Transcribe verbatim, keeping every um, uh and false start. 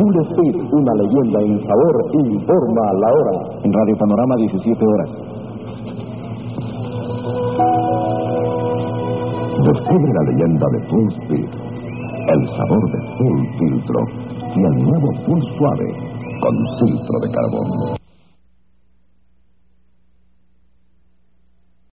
Full Speed, una leyenda en sabor, informa la hora. En Radio Panorama, diecisiete horas. Descubre la leyenda de Full Speed, el sabor de Full Filtro y el nuevo Full Suave con filtro de carbón.